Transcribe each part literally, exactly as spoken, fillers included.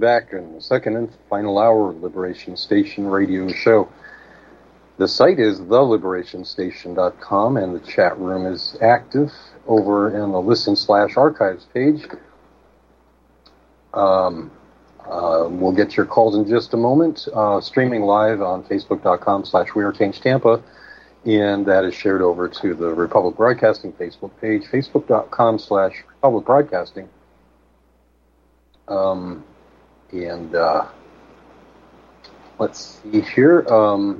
back in the second and final hour of Liberation Station radio show. The site is the liberation station dot com, and the chat room is active over in the listen slash archives page. Um, uh, we'll get your calls in just a moment. Uh, streaming live on facebook dot com slash we are change tampa, and that is shared over to the Republic Broadcasting Facebook page, facebook dot com slash Republic Broadcasting. Um, and uh, let's see here. Um,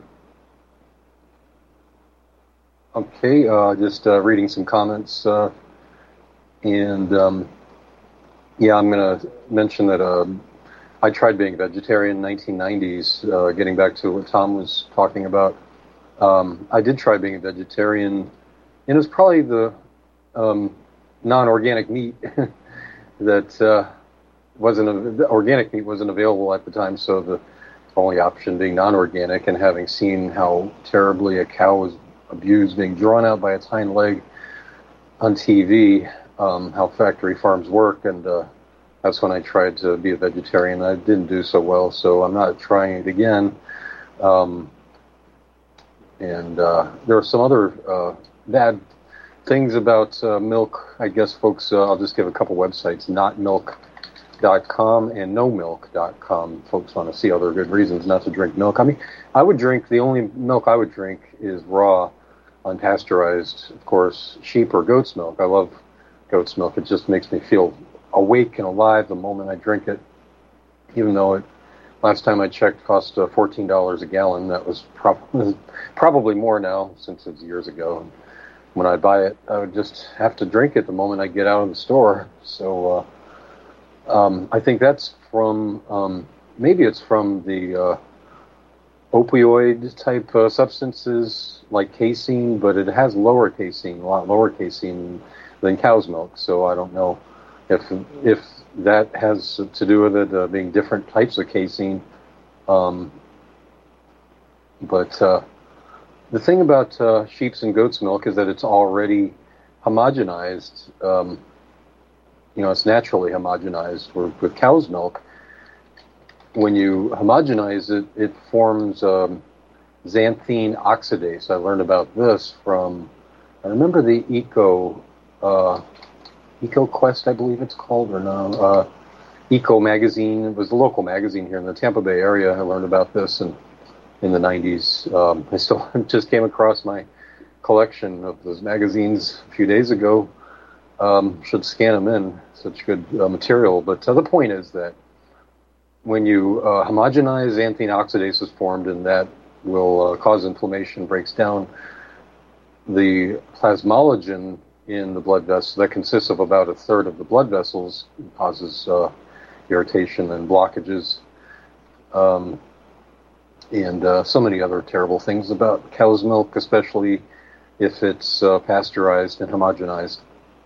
Okay, uh, just uh, reading some comments, uh, and um, yeah, I'm going to mention that uh, I tried being a vegetarian in the nineteen nineties, uh, getting back to what Tom was talking about. Um, I did try being a vegetarian, and it was probably the um, non-organic meat that uh, wasn't, a, the organic meat wasn't available at the time, so the only option being non-organic, and having seen how terribly a cow was abused, being drawn out by its hind leg on T V, um, how factory farms work, and uh, that's when I tried to be a vegetarian. I didn't do so well, so I'm not trying it again. Um, and uh, there are some other uh, bad things about uh, milk. I guess, folks, uh, I'll just give a couple websites, not milk dot com and no milk dot com. Folks want to see other good reasons not to drink milk. I mean, I would drink, the only milk I would drink is raw, unpasteurized, of course, sheep or goat's milk. I love goat's milk. It just makes me feel awake and alive the moment I drink it, even though it, last time I checked, cost uh, fourteen dollars a gallon. That was prob- probably more now, since it's years ago. When I buy it, I would just have to drink it the moment I get out of the store. So uh, um, I think that's from, um, maybe it's from the uh, opioid type uh, substances like casein, but it has lower casein, a lot lower casein than cow's milk. So I don't know if if that has to do with it uh, being different types of casein. Um, but uh, the thing about uh, sheep's and goat's milk is that it's already homogenized. Um, you know, it's naturally homogenized. Where with cow's milk, when you homogenize it, it forms um, xanthine oxidase. I learned about this from, I remember the Eco, uh, Eco Quest, I believe it's called, or no, uh, Eco magazine. It was a local magazine here in the Tampa Bay area. I learned about this in, in the nineties. Um, I still just came across my collection of those magazines a few days ago. Um, should scan them in, such good uh, material. But uh, the point is that when you uh, homogenize, xanthine oxidase is formed, and that will uh, cause inflammation, breaks down the plasmalogen in the blood vessels. That consists of about a third of the blood vessels, causes uh, irritation and blockages, um, and uh, so many other terrible things about cow's milk, especially if it's uh, pasteurized and homogenized.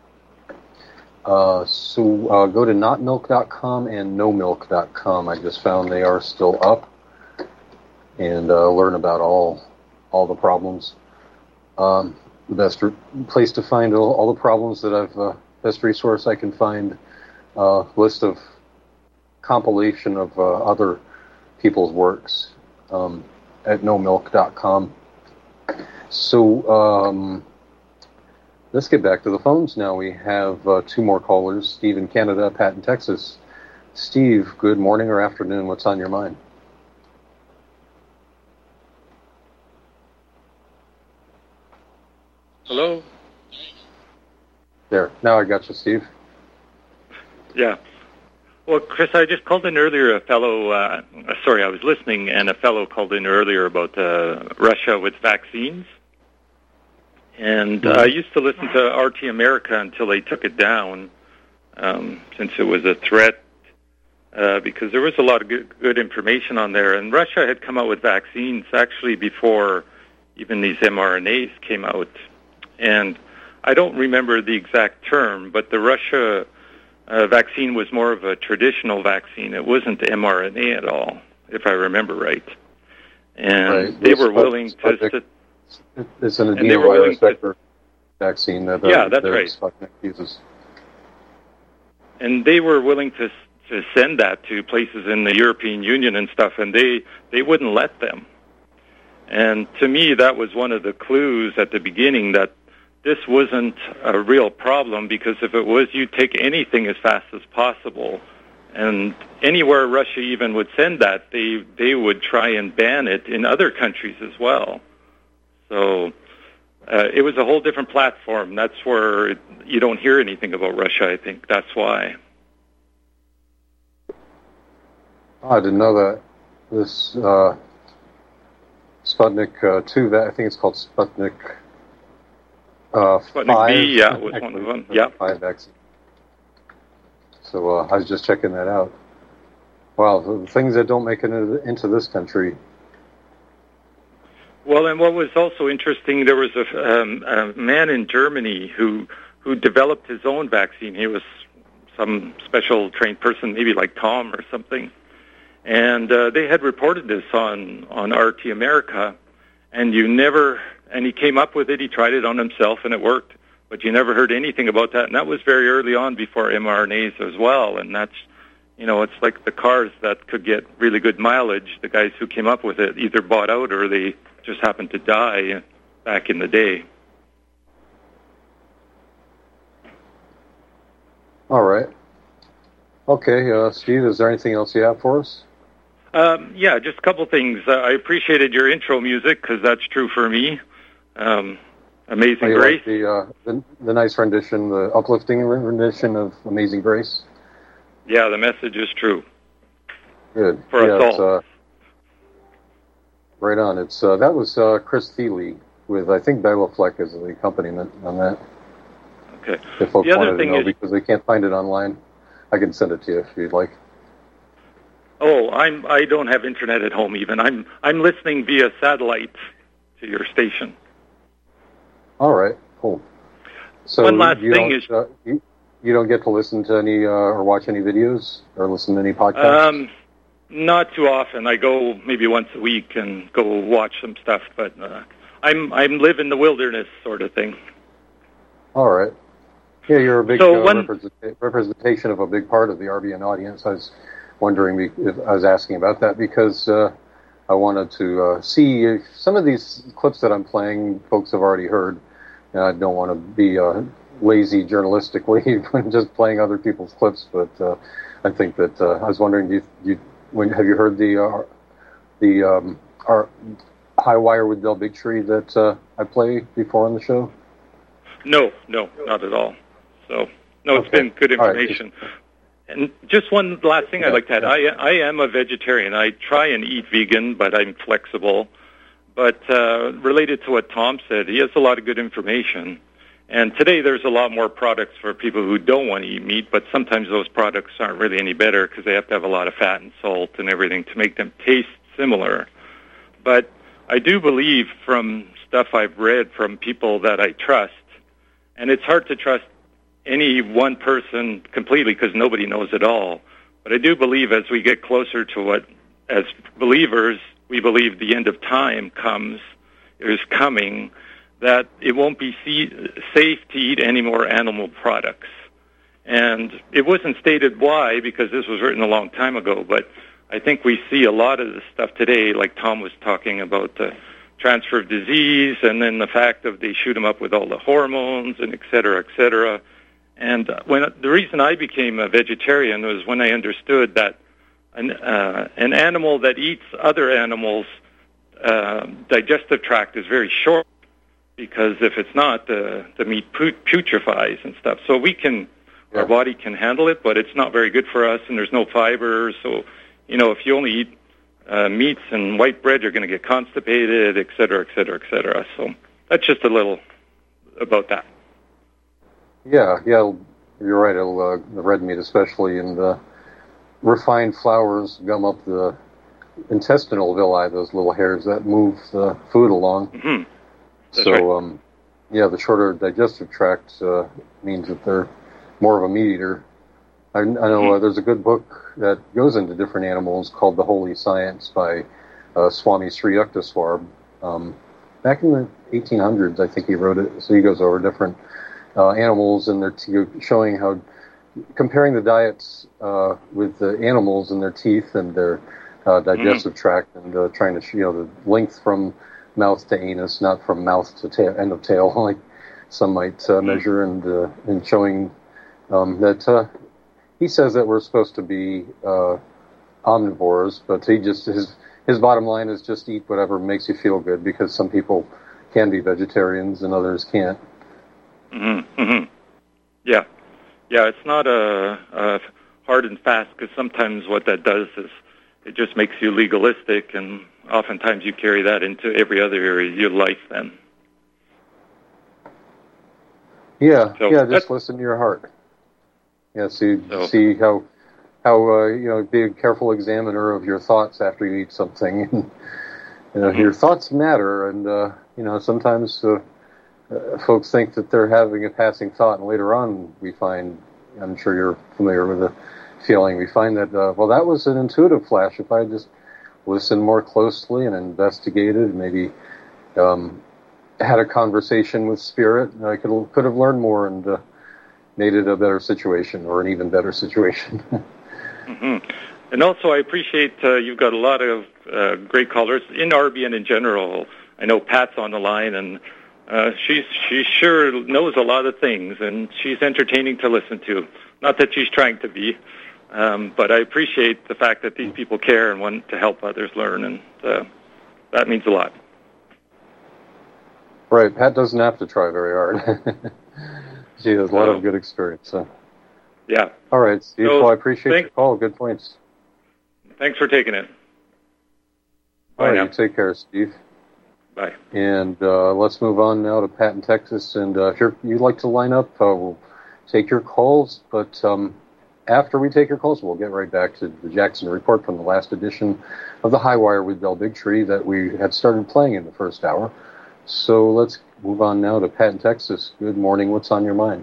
Uh, so uh, go to not milk dot com and no milk dot com. I just found they are still up, and uh, learn about all all the problems. Um, the best re- place to find all, all the problems that I've uh, best resource I can find. Uh, list of compilation of uh, other people's works um, at no milk dot com. So. Um, Let's get back to the phones now. We have uh, two more callers, Steve in Canada, Pat in Texas. Steve, good morning or afternoon. What's on your mind? Hello? There. Now I got you, Steve. Yeah. Well, Chris, I just called in earlier, a fellow, uh, sorry, I was listening, and a fellow called in earlier about uh, Russia with vaccines. And uh, I used to listen to R T America until they took it down, um, since it was a threat, uh, because there was a lot of good, good information on there. And Russia had come out with vaccines actually before even these mRNAs came out. And I don't remember the exact term, but the Russia uh, vaccine was more of a traditional vaccine. It wasn't mRNA at all, if I remember right. And right. they were willing to... to It's an adenovirus vector vaccine that, uh, yeah, that's that right. Sputnik uses. And they were willing to to send that to places in the European Union and stuff, and they, they wouldn't let them. And to me, that was one of the clues at the beginning that this wasn't a real problem, because if it was, you'd take anything as fast as possible. And anywhere Russia even would send that, they they would try and ban it in other countries as well. So uh, it was a whole different platform. That's where it, you don't hear anything about Russia, I think. That's why. Oh, I didn't know that. This uh, Sputnik uh, two, I think it's called Sputnik uh, Sputnik five. V, yeah, was one of them. Yeah. Five vaccine. So uh, I was just checking that out. Wow, the things that don't make it into this country. Well, and what was also interesting, there was a, um, a man in Germany who who developed his own vaccine. He was some special trained person, maybe like Tom or something. And uh, they had reported this on, on R T America, and you never, and he came up with it, he tried it on himself, and it worked. But you never heard anything about that, and that was very early on before mRNAs as well. And that's, you know, it's like the cars that could get really good mileage. The guys who came up with it either bought out or they just happened to die back in the day. All right. Okay, uh, Steve, is there anything else you have for us? Um, yeah, just a couple things. Uh, I appreciated your intro music, because that's true for me. Um, Amazing oh, Grace. Like the, uh, the the nice rendition, the uplifting rendition of Amazing Grace. Yeah, the message is true. Good. For yeah, us it's, all. Uh, right on. It's uh, that was uh, Chris Thiele with, I think, Bela-Fleck as the accompaniment on that. Okay. If folks the other wanted thing to know, is, because they can't find it online, I can send it to you if you'd like. Oh, I'm I don't have internet at home even. I'm I'm listening via satellite to your station. All right, cool. So One last you thing don't, is uh, you, you don't get to listen to any uh, or watch any videos or listen to any podcasts? Um, not too often. I go maybe once a week and go watch some stuff, but uh, I'm I'm live in the wilderness sort of thing. All right. Yeah, you're a big So uh, one, represent- representation of a big part of the R B N audience. I was wondering if I was asking about that because uh, I wanted to uh, see if some of these clips that I'm playing, folks have already heard. And I don't want to be uh, lazy journalistically when just playing other people's clips, but uh, I think that uh, I was wondering, do you, do you, when have you heard the uh, the um, our High Wire with Del Bigtree that uh, I play before on the show? No, no, not at all. So, no, it's Okay. been good information. All right. And just one last thing Yeah, I'd like to add. yeah. I, I am a vegetarian. I try and eat vegan, but I'm flexible. But uh, related to what Tom said, he has a lot of good information. And today there's a lot more products for people who don't want to eat meat, but sometimes those products aren't really any better because they have to have a lot of fat and salt and everything to make them taste similar. But I do believe from stuff I've read from people that I trust, and it's hard to trust any one person completely because nobody knows it all. But I do believe as we get closer to what, as believers, we believe the end of time comes, is coming, that it won't be see, safe to eat any more animal products. And it wasn't stated why, because this was written a long time ago, but I think we see a lot of this stuff today, like Tom was talking about the transfer of disease, and then the fact of they shoot them up with all the hormones, and et cetera, et cetera. And when the reason I became a vegetarian was when I understood that an, uh, an animal that eats other animals' uh, digestive tract is very short, because if it's not, the, the meat putrefies and stuff. So we can, yeah. Our body can handle it, but it's not very good for us, and there's no fiber. So, you know, if you only eat uh, meats and white bread, you're going to get constipated, et cetera, et cetera, et cetera. So that's just a little about that. Yeah, yeah, you're right. It'll, uh, the red meat especially, and the refined flours gum up the intestinal villi, those little hairs that move the food along. Mm-hmm. So, right. um, yeah, the shorter digestive tract uh, means that they're more of a meat eater. I, I know mm-hmm. uh, there's a good book that goes into different animals called The Holy Science by uh, Swami Sri Yukteswar. Um, back in the eighteen hundreds, I think he wrote it. So he goes over different uh, animals, and they're t- showing how comparing the diets uh, with the animals and their teeth and their uh, digestive mm-hmm. tract, and uh, trying to, you know, the length from mouth to anus, not from mouth to tail, end of tail, like some might uh, mm-hmm. measure, and uh, and showing um, that uh, he says that we're supposed to be uh, omnivores, but he just his his bottom line is just eat whatever makes you feel good, because some people can be vegetarians and others can't. Mm-hmm. Mm-hmm. Yeah. Yeah, it's not a, a hard and fast, because sometimes what that does is it just makes you legalistic, and oftentimes you carry that into every other area of your life then. Yeah, so yeah, just listen to your heart. Yeah, see, so, see how, how uh, you know, be a careful examiner of your thoughts after you eat something. You know, mm-hmm. your thoughts matter, and, uh, you know, sometimes... Uh, Uh, folks think that they're having a passing thought, and later on we find, I'm sure you're familiar with the feeling, we find that, uh, well, that was an intuitive flash. If I just listened more closely and investigated, maybe um, had a conversation with Spirit, I could, could have learned more and uh, made it a better situation, or an even better situation. Mm-hmm. And also, I appreciate uh, you've got a lot of uh, great callers in R B N in general. I know Pat's on the line, and Uh, she's she sure knows a lot of things, and she's entertaining to listen to. Not that she's trying to be, um, but I appreciate the fact that these people care and want to help others learn, and uh, that means a lot. Right, Pat doesn't have to try very hard. She has a lot uh, of good experience. So. Yeah. All right, Steve. So, well, I appreciate thank, your call. Good points. Thanks for taking it. All right, you take care, Steve. Bye. And uh, let's move on now to Pat in Texas. And uh, if you're, you'd like to line up, uh, we'll take your calls. But um, after we take your calls, we'll get right back to the Jackson Report from the last edition of the High Wire with Del Bigtree that we had started playing in the first hour. So let's move on now to Pat in Texas. Good morning. What's on your mind?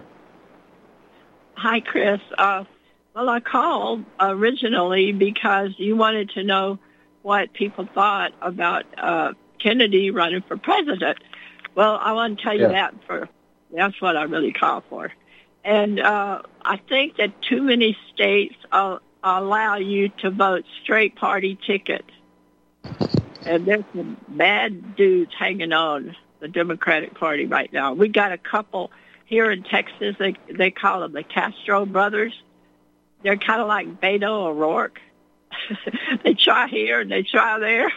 Hi, Chris. Uh, well, I called originally because you wanted to know what people thought about uh Kennedy running for president. Well, I want to tell you yeah. that for that's what I really call for. And uh, I think that too many states uh, allow you to vote straight party ticket. And there's some bad dudes hanging on the Democratic Party right now. We got a couple here in Texas. They they call them the Castro brothers. They're kind of like Beto O'Rourke. They try here and they try there.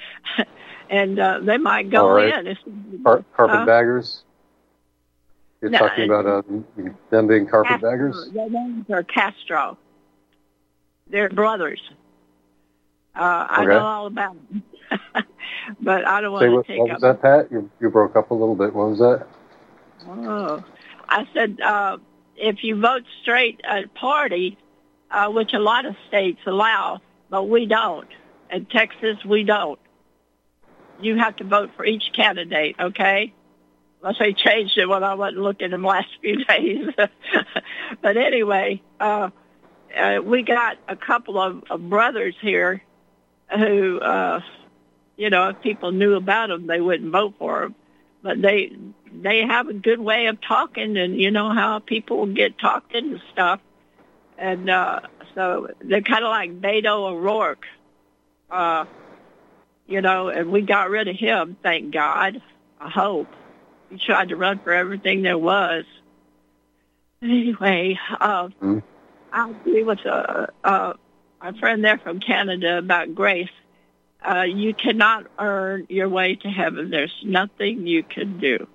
And uh, they might go right. in. It's, Car- carpetbaggers? Uh, You're no, talking about uh, them being carpetbaggers? Their names are Castro. They're brothers. Uh, I okay. know all about them. But I don't want Say to what, take what up... was that, Pat? You, you broke up a little bit. What was that? Oh. I said, uh, if you vote straight uh, party, uh, which a lot of states allow, but we don't. In Texas, we don't. You have to vote for each candidate, okay? Unless they changed it when I wasn't looking in the last few days. But anyway, uh, uh, we got a couple of, of brothers here who, uh, you know, if people knew about them, they wouldn't vote for them. But they they have a good way of talking, and you know how people get talked into stuff. And uh, so they're kind of like Beto O'Rourke. Uh You know, and we got rid of him, thank God. I hope. He tried to run for everything there was. Anyway, uh, mm-hmm. I agree with uh, uh, our friend there from Canada about grace. Uh, you cannot earn your way to heaven. There's nothing you can do.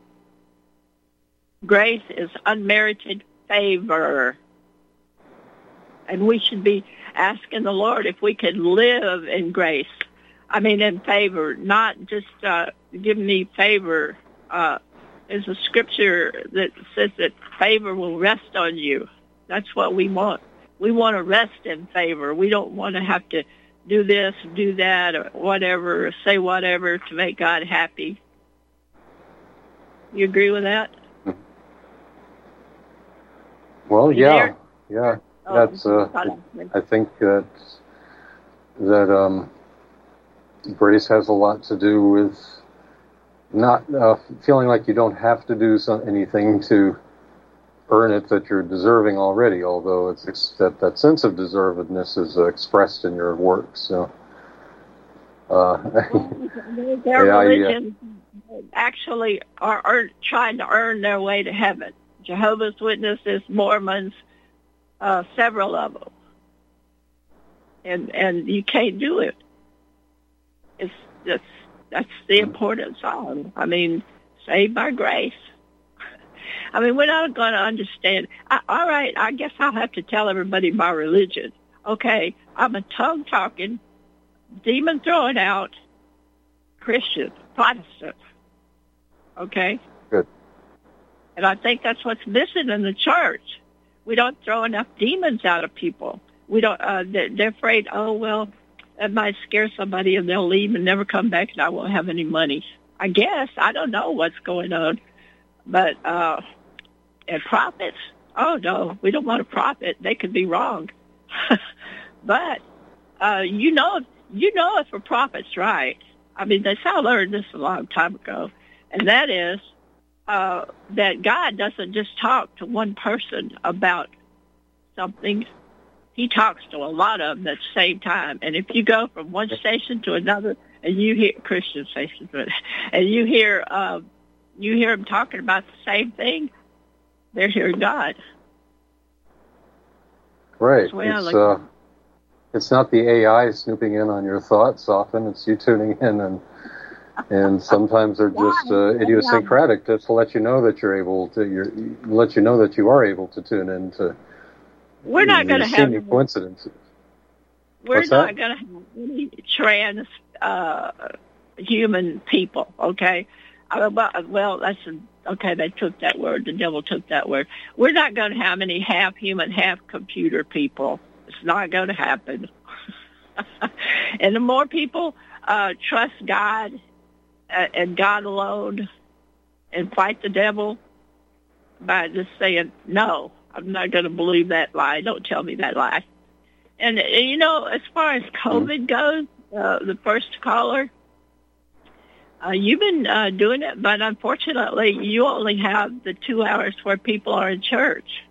Grace is unmerited favor. And we should be asking the Lord if we can live in grace. I mean, in favor, not just uh, give me favor. Uh, there's a scripture that says that favor will rest on you. That's what we want. We want to rest in favor. We don't want to have to do this, do that, or whatever, or say whatever to make God happy. You agree with that? Well, yeah, there? yeah. Oh, That's. Uh, I think that that um. Grace has a lot to do with not uh, feeling like you don't have to do some, anything to earn it that you're deserving already, although it's, it's that, that sense of deservedness is uh, expressed in your work. So, uh, their yeah, religion I, uh, actually are, are trying to earn their way to heaven. Jehovah's Witnesses, Mormons, uh, several of them. And and you can't do it. It's just, that's the importance of it. I mean, saved by grace. I mean, we're not going to understand. I, all right, I guess I'll have to tell everybody my religion. Okay, I'm a tongue-talking, demon-throwing out Christian, Protestant. Okay? Good. And I think that's what's missing in the church. We don't throw enough demons out of people. We don't. Uh, they're, they're afraid, oh, well, that might scare somebody and they'll leave and never come back and I won't have any money. I guess. I don't know what's going on. But, uh, and prophets, oh, no, we don't want a prophet. They could be wrong. But, uh, you know, you know if a prophet's right. I mean, that's how I learned this a long time ago. And that is uh, that God doesn't just talk to one person about something. He talks to a lot of them at the same time. And if you go from one station to another and you hear Christian stations, and you hear uh, you hear them talking about the same thing, they're hearing God. Right. It's, uh, it's not the A I snooping in on your thoughts often. It's you tuning in, and and sometimes they're just uh, idiosyncratic, just to let you know that you're able to, you're, let you know that you are able to tune in to. We're not going to have any coincidences. We're What's not that? going to have any trans uh, human people. Okay. Uh, well, that's a, okay. They took that word. The devil took that word. We're not going to have any half human, half computer people. It's not going to happen. And the more people uh, trust God uh, and God alone, and fight the devil by just saying no. I'm not going to believe that lie. Don't tell me that lie. And, and you know, as far as COVID goes, uh, the first caller, uh, you've been uh, doing it, but unfortunately, you only have the two hours where people are in church.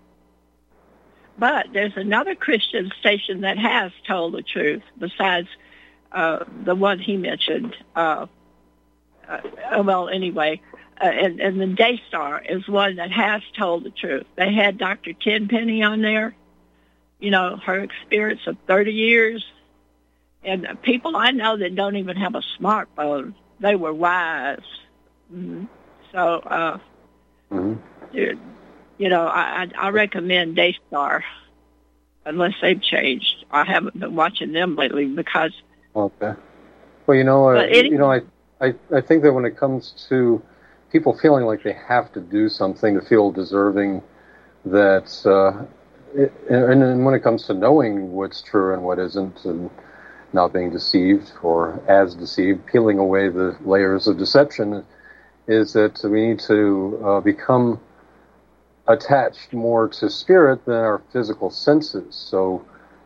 But there's another Christian station that has told the truth besides uh, the one he mentioned. Uh, uh, well, anyway. Uh, and, and the Daystar is one that has told the truth. They had Doctor Tenpenny on there, you know, her experience of thirty years. And people I know that don't even have a smartphone, they were wise. Mm-hmm. So, uh, mm-hmm. you know, I, I recommend Daystar unless they've changed. I haven't been watching them lately because... Okay. Well, you know, uh, it, you know, I, I, I think that when it comes to people feeling like they have to do something to feel deserving, that, uh, it, and, and when it comes to knowing what's true and what isn't, and not being deceived or as deceived, peeling away the layers of deception, is that we need to uh, become attached more to spirit than our physical senses, so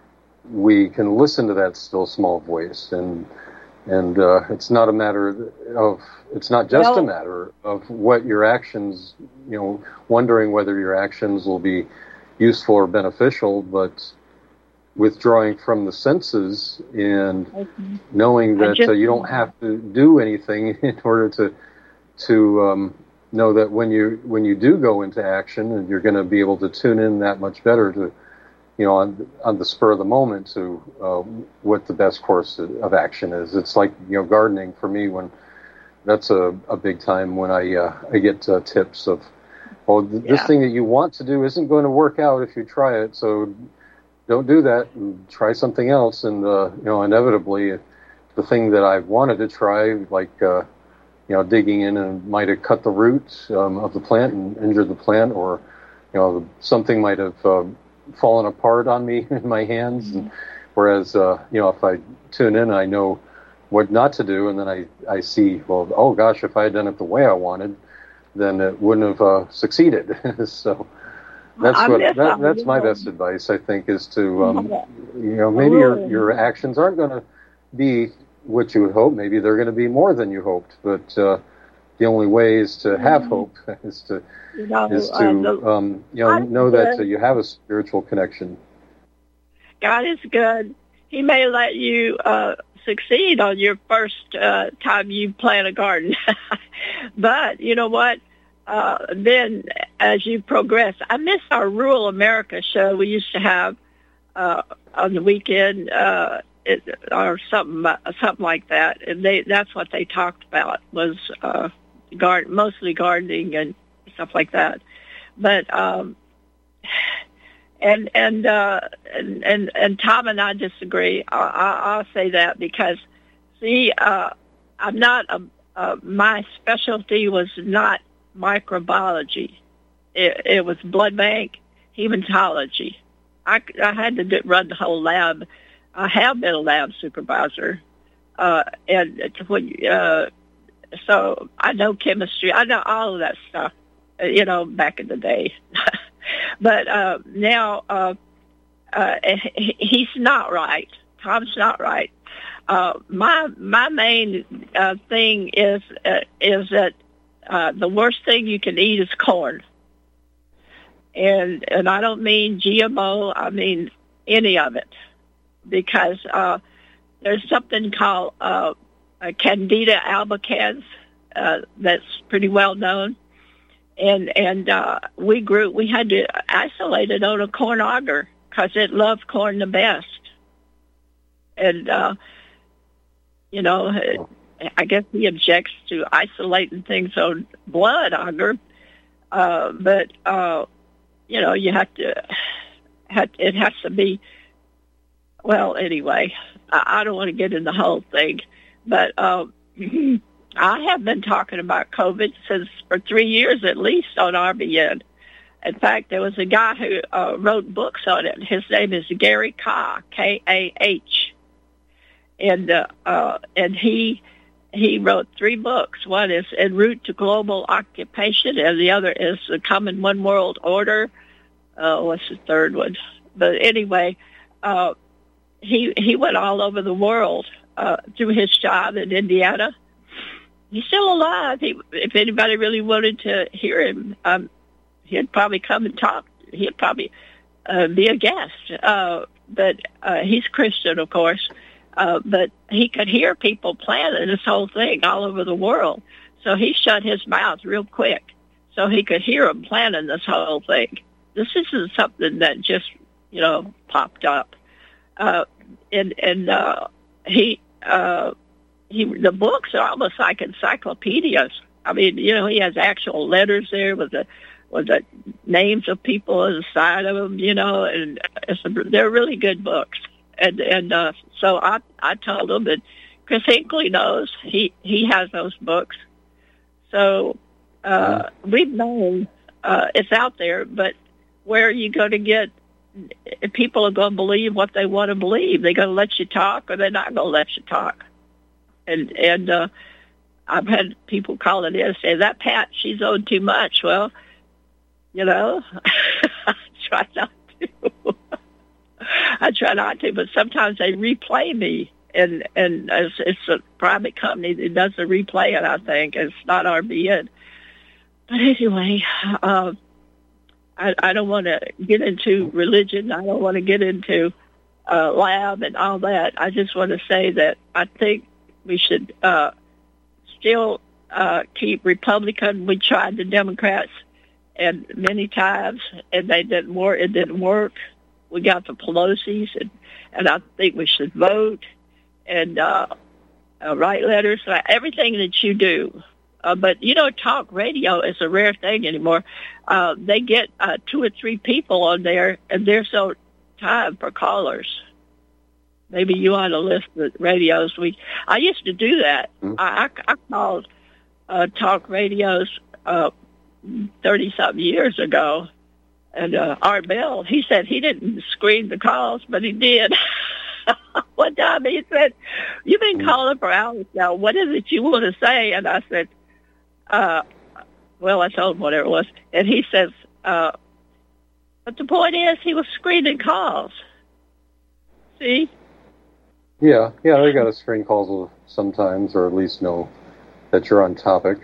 we can listen to that still small voice. And And uh, it's not a matter of, it's not just well, a matter of what your actions, you know, wondering whether your actions will be useful or beneficial, but withdrawing from the senses and okay. knowing that just, uh, you don't have to do anything in order to to um, know that when you when you do go into action, and you're going to be able to tune in that much better to, you know, on, on the spur of the moment to uh, what the best course of action is. It's like, you know, gardening for me, when that's a, a big time when I uh, I get uh, tips of, oh, th- yeah. this thing that you want to do isn't going to work out if you try it, so don't do that and try something else. And, uh, you know, inevitably the thing that I wanted to try, like, uh, you know, digging in and might have cut the roots um, of the plant and injured the plant, or, you know, something might have uh, fallen apart on me in my hands. And whereas, uh, you know, if I tune in, I know what not to do, and then I, I see, well, oh gosh, if I had done it the way I wanted, then it wouldn't have uh, succeeded. So that's I what that, that's my best advice, I think, is to, um, you know, maybe your, your actions aren't going to be what you would hope. Maybe they're going to be more than you hoped, but uh, the only way is to have mm-hmm. hope, is to you know, is to uh, the, um, you know know that uh, you have a spiritual connection. God is good. He may let you uh, succeed on your first uh, time you plant a garden, but you know what? Uh, then as you progress, I miss our Rural America show we used to have uh, on the weekend, uh, it, or something, something like that. And they, that's what they talked about was uh, garden, mostly gardening and stuff like that. But um, and and, uh, and and and Tom and I disagree. I, I, I'll say that because see, uh, I'm not a, uh, my specialty was not microbiology. It, it was blood bank, hematology. I, I had to do, run the whole lab. I have been a lab supervisor, uh, and uh, so I know chemistry. I know all of that stuff, you know, back in the day. But uh, now uh, uh, he's not right. Tom's not right. Uh, my my main uh, thing is uh, is that uh, the worst thing you can eat is corn, and and I don't mean G M O. I mean any of it, because uh, there's something called uh, Candida albicans uh, that's pretty well known, and and uh, we grew we had to isolate it on a corn auger because it loved corn the best, and. Uh, You know, I guess he objects to isolating things on blood auger, uh, but uh, you know, you have to. Have, it has to be. Well, anyway, I, I don't want to get in the whole thing, but uh, I have been talking about COVID since for three years at least on R B N. In fact, there was a guy who uh, wrote books on it. His name is Gary Kah, K A H. And uh, uh, and he he wrote three books. One is En Route to Global Occupation, and the other is The Common One World Order. Uh, what's the third one? But anyway, uh, he he went all over the world uh, through his job in Indiana. He's still alive. He, if anybody really wanted to hear him, um, he'd probably come and talk. He'd probably uh, be a guest. Uh, but uh, he's Christian, of course. Uh, but he could hear people planning this whole thing all over the world. So he shut his mouth real quick so he could hear them planning this whole thing. This isn't something that just, you know, popped up. Uh, and and uh, he, uh, he, the books are almost like encyclopedias. I mean, you know, he has actual letters there with the with the names of people on the side of them, you know, and it's a, they're really good books. And and uh, so I I told him that Chris Hinckley knows he, he has those books. So uh, mm-hmm. we've known uh, it's out there, but where are you going to get? People are going to believe what they want to believe. They're going to let you talk, or they're not going to let you talk. And and uh, I've had people calling in and say that Pat, she's owed too much. Well, you know, I try not to. I try not to, but sometimes they replay me, and and it's, it's a private company that does the replay, and I think it's not R B N. But anyway, uh, I, I don't want to get into religion. I don't want to get into uh, lab and all that. I just want to say that I think we should uh, still uh, keep Republican. We tried the Democrats, and many times, and they didn't work. It didn't work. We got the Pelosi's, and, and I think we should vote and uh, uh, write letters, uh, everything that you do. Uh, but, you know, talk radio is a rare thing anymore. Uh, they get uh, two or three people on there, and there's no time for callers. Maybe you ought to list the radios. We I used to do that. Mm-hmm. I, I, I called uh, talk radios uh, thirty-something years ago. And uh, Art Bell, he said he didn't screen the calls, but he did. One time he said, you've been calling for hours now. What is it you want to say? And I said, uh, well, I told him whatever it was. And he says, uh, but the point is he was screening calls. See? Yeah, yeah, they got to screen calls sometimes, or at least know that you're on topic.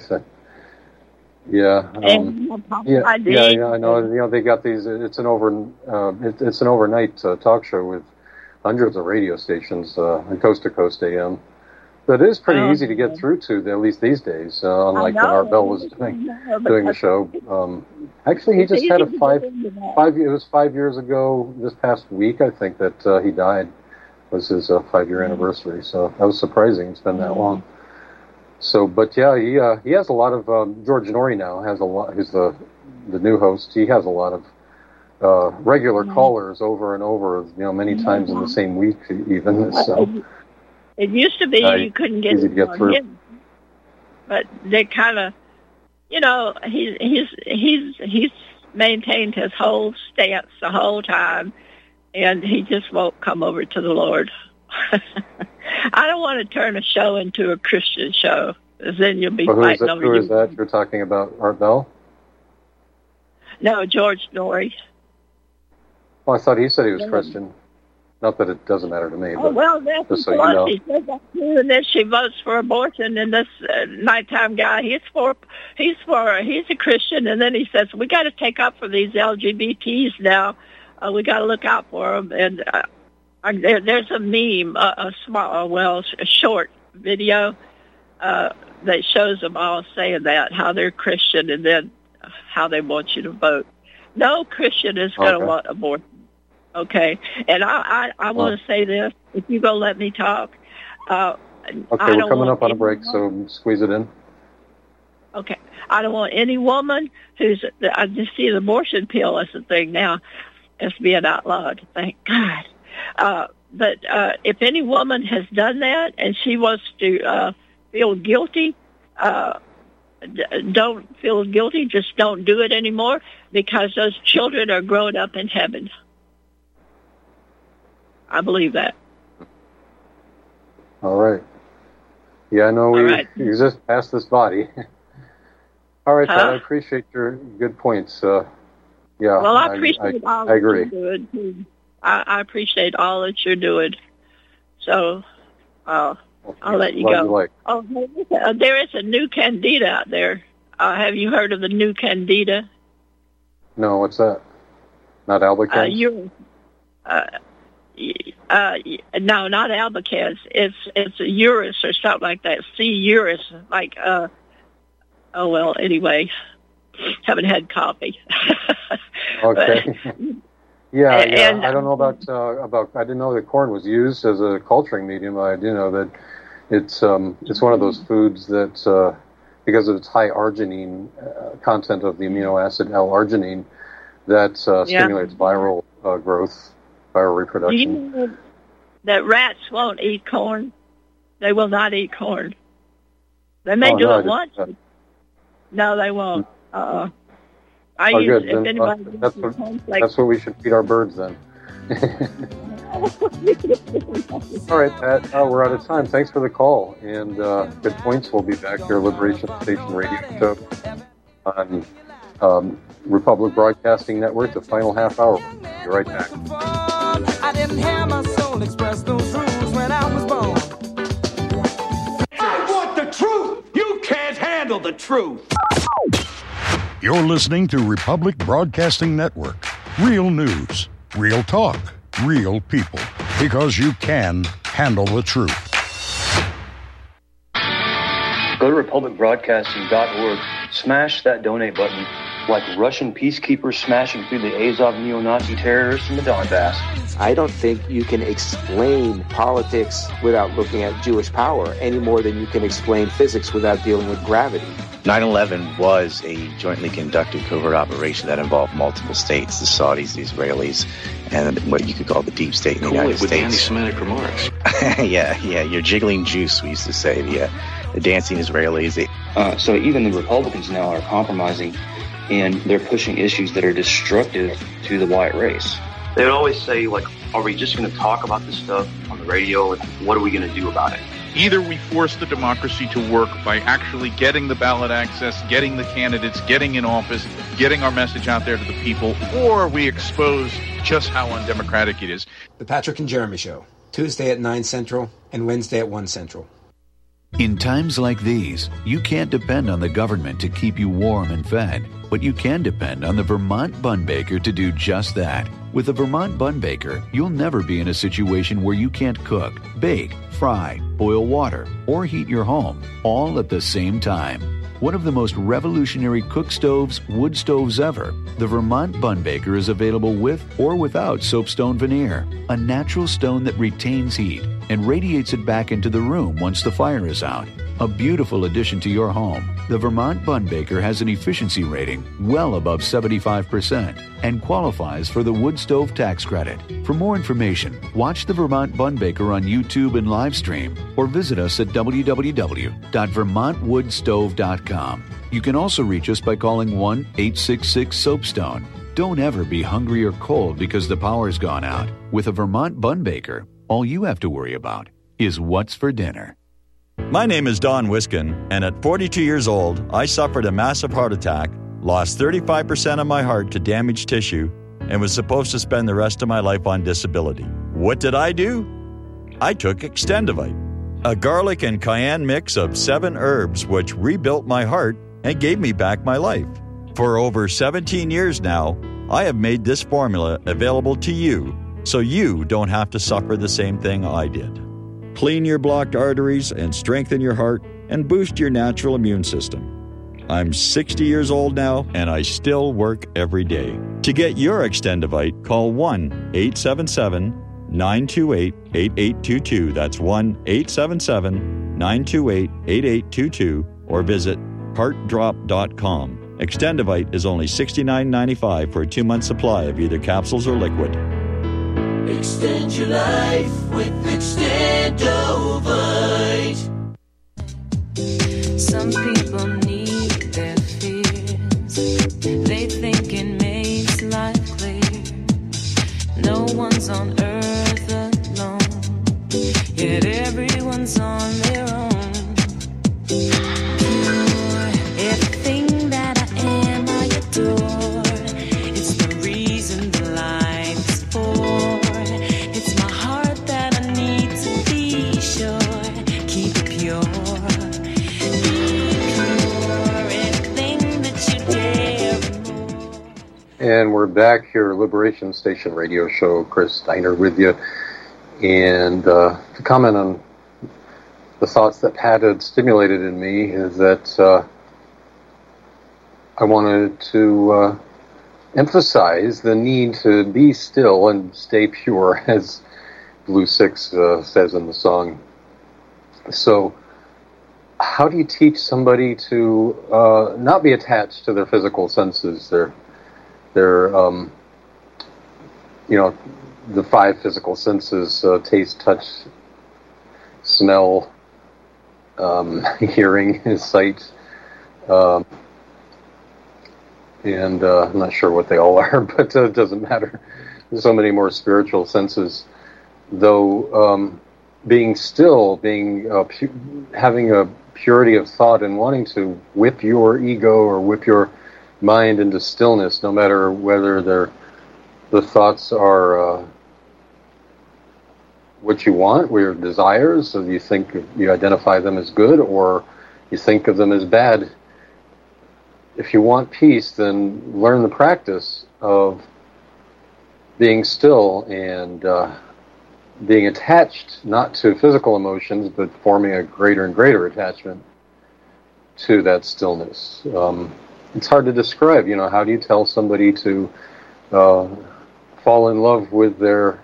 yeah, um, yeah, yeah, yeah. I know. You know, they got these. It's an over. Uh, it, it's an overnight uh, talk show with hundreds of radio stations, uh, coast to coast A M. But it is pretty oh, easy to get through to, at least these days. Uh, unlike when Art Bell was doing know, doing the show. Um, actually, he just had a five five. It was five years ago. This past week, I think that uh, he died. Was his uh, five year anniversary. So that was surprising. It's been that long. So, but yeah, he uh, he has a lot of um, George Norrie now has a lot. He's the the new host. He has a lot of uh, regular mm-hmm. callers over and over. You know, many times mm-hmm. in the same week, even. So. It used to be uh, you couldn't get, easy to get through. Him, but they kind of, you know, he, he's he's he's maintained his whole stance the whole time, and he just won't come over to the Lord. I don't want to turn a show into a Christian show, because then you'll be well, fighting that, over. Who you. is that you're talking about, Art Bell? No, George Norrie. Well, I thought he said he was yeah. Christian. Not that it doesn't matter to me, but oh, well, that's just so you know. She said that too, and then she votes for abortion. And this uh, nighttime guy, he's for, he's for, he's a Christian, and then he says we got to take up for these L G B Ts now. Uh, we got to look out for them. And uh, I, there, there's a meme, uh, a small, uh, well, a short video uh, that shows them all saying that how they're Christian, and then how they want you to vote. No Christian is going to okay. want abortion. Okay, and I, I, I want to say this. If you go let me talk. Uh, okay, I we're don't coming up on a break, woman. so squeeze it in. Okay, I don't want any woman who's, I just see the abortion pill as a thing now. It's being outlawed, thank God. Uh, but uh, if any woman has done that and she wants to uh, feel guilty, uh, don't feel guilty, just don't do it anymore, because those children are growing up in heaven. I believe that. All right. Yeah, I know we right. exist past this body. All right, huh? Pat, I appreciate your good points. Uh, yeah. Well, I appreciate I, I, all that I agree. you're doing. I, I appreciate all that you're doing. So, uh, well, I'll let you go. You like. Oh, uh, there is a new candida out there. Uh, have you heard of the new candida? No, what's that? Not albicans? Uh, you're... Uh, Uh, no, not albicans. It's it's a urus or something like that. C. urus, like uh. Oh well. Anyway, haven't had coffee. Okay. But, yeah, yeah. And, I don't know about uh, about. I didn't know that corn was used as a culturing medium. I do know that it's um it's one of those foods that uh, because of its high arginine uh, content of the amino acid L-arginine, that uh, yeah. stimulates viral uh, growth. Reproduction. Do you know that rats won't eat corn? They will not eat corn. They may oh, do no, it once. That. No, they won't. Uh, I oh, use good. if Then, anybody uh, that's, what, cornflakes. that's what we should feed our birds then. All right, Pat. Uh, we're out of time. Thanks for the call and uh, good points. We'll be back here, Liberation Station Radio Show on um, Republic Broadcasting Network. The final half hour. Be right back. I didn't hear my soul express those rules when I was born. I want the truth. You can't handle the truth. You're listening to Republic Broadcasting Network. Real news, real talk, real people. Because you can handle the truth. Go to republic broadcasting dot org. Smash that donate button. Like Russian peacekeepers smashing through the Azov neo-Nazi terrorists in the Donbass. I don't think you can explain politics without looking at Jewish power any more than you can explain physics without dealing with gravity. nine eleven was a jointly conducted covert operation that involved multiple states, the Saudis, the Israelis, and what you could call the deep state in the cool United with States. Anti-Semitic remarks. yeah, yeah, you're jiggling juice, we used to say. The, uh, the dancing Israelis. They... Uh, so even the Republicans now are compromising, and they're pushing issues that are destructive to the white race. They would always say, like, are we just going to talk about this stuff on the radio? And what are we going to do about it? Either we force the democracy to work by actually getting the ballot access, getting the candidates, getting in office, getting our message out there to the people, or we expose just how undemocratic it is. The Patrick and Jeremy Show, Tuesday at nine Central and Wednesday at one Central. In times like these, you can't depend on the government to keep you warm and fed, but you can depend on the Vermont Bun Baker to do just that. With the Vermont Bun Baker, you'll never be in a situation where you can't cook, bake, fry, boil water, or heat your home, all at the same time. One of the most revolutionary cook stoves, wood stoves ever, the Vermont Bun Baker is available with or without soapstone veneer, a natural stone that retains heat and radiates it back into the room once the fire is out. A beautiful addition to your home, the Vermont Bun Baker has an efficiency rating well above seventy-five percent and qualifies for the wood stove tax credit. For more information, watch the Vermont Bun Baker on YouTube and live stream, or visit us at w w w dot vermont wood stove dot com. You can also reach us by calling one eight six six soapstone. Don't ever be hungry or cold because the power's gone out. With a Vermont Bun Baker, all you have to worry about is what's for dinner. My name is Don Wiskin, and at forty-two years old, I suffered a massive heart attack, lost thirty-five percent of my heart to damaged tissue, and was supposed to spend the rest of my life on disability. What did I do? I took Extendivite, a garlic and cayenne mix of seven herbs which rebuilt my heart and gave me back my life. For over seventeen years now, I have made this formula available to you so you don't have to suffer the same thing I did. Clean your blocked arteries and strengthen your heart and boost your natural immune system. I'm sixty years old now, and I still work every day. To get your Extendivite, call one eight seven seven, nine two eight, eight eight two two. That's one eight seven seven, nine two eight, eight eight two two, or visit heart drop dot com. Extendivite is only sixty-nine ninety-five for a two-month supply of either capsules or liquid. Extend your life with Extendovite. Some people need their fears. They think it makes life clear. No one's on earth alone, yet everyone's on their own. Everything that I am, I adore. It's the reason the life's for. And we're back here, Liberation Station Radio Show. Chris Steiner with you. And uh, to comment on the thoughts that Pat had stimulated in me is that uh, I wanted to uh, emphasize the need to be still and stay pure, as Blue Six uh, says in the song. So how do you teach somebody to uh, not be attached to their physical senses, their Their, um, you know, the five physical senses, uh, taste, touch, smell, um, hearing, sight, um, and uh, I'm not sure what they all are, but uh, it doesn't matter. There's so many more spiritual senses, though um, being still, being uh, pu- having a purity of thought and wanting to whip your ego or whip your mind into stillness, no matter whether they're, the thoughts are uh, what you want, or your desires, so you think you identify them as good, or you think of them as bad. If you want peace, then learn the practice of being still and uh, being attached, not to physical emotions, but forming a greater and greater attachment to that stillness. Um, It's hard to describe, you know, how do you tell somebody to uh, fall in love with their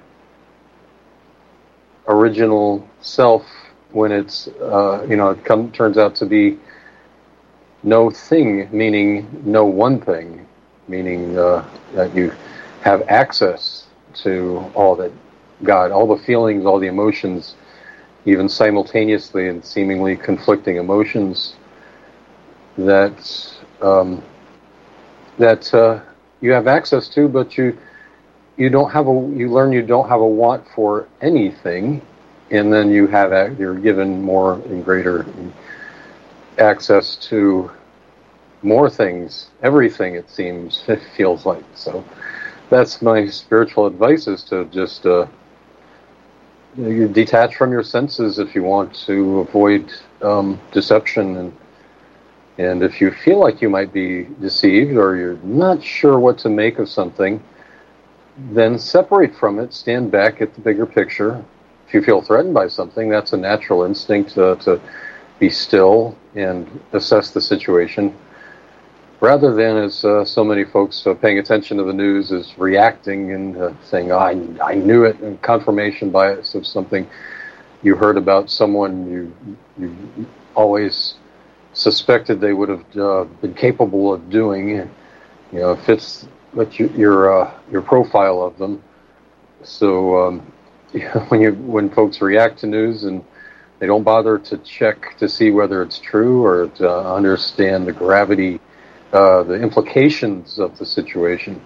original self when it's, uh, you know, it come, turns out to be no thing, meaning no one thing, meaning uh, that you have access to all that God, all the feelings, all the emotions, even simultaneously and seemingly conflicting emotions that Um, that uh, you have access to, but you you don't have a you learn you don't have a want for anything, and then you have a, you're given more and greater access to more things, everything it seems, it feels like. So that's my spiritual advice, is to just uh, you detach from your senses if you want to avoid um, deception, and and if you feel like you might be deceived or you're not sure what to make of something, then separate from it, stand back at the bigger picture. If you feel threatened by something, that's a natural instinct uh, to be still and assess the situation, rather than, as uh, so many folks uh, paying attention to the news, is reacting and uh, saying, oh, I, I knew it, and confirmation bias of something you heard about someone you, you always suspected they would have uh, been capable of doing. You know, fits what you, your uh, your profile of them. So um, when you when folks react to news and they don't bother to check to see whether it's true or to understand the gravity, uh, the implications of the situation.